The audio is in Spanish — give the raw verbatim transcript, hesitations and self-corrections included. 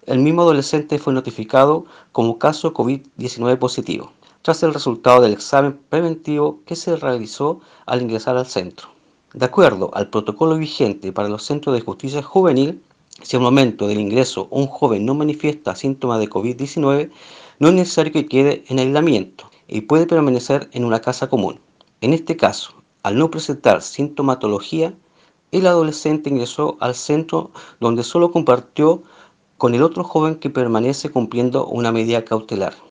El mismo adolescente fue notificado como caso COVID diecinueve positivo, tras el resultado del examen preventivo que se realizó al ingresar al centro. De acuerdo al protocolo vigente para los centros de justicia juvenil, si al momento del ingreso un joven no manifiesta síntomas de COVID diecinueve, no es necesario que quede en aislamiento y puede permanecer en una casa común. En este caso, al no presentar sintomatología, el adolescente ingresó al centro donde solo compartió con el otro joven que permanece cumpliendo una medida cautelar.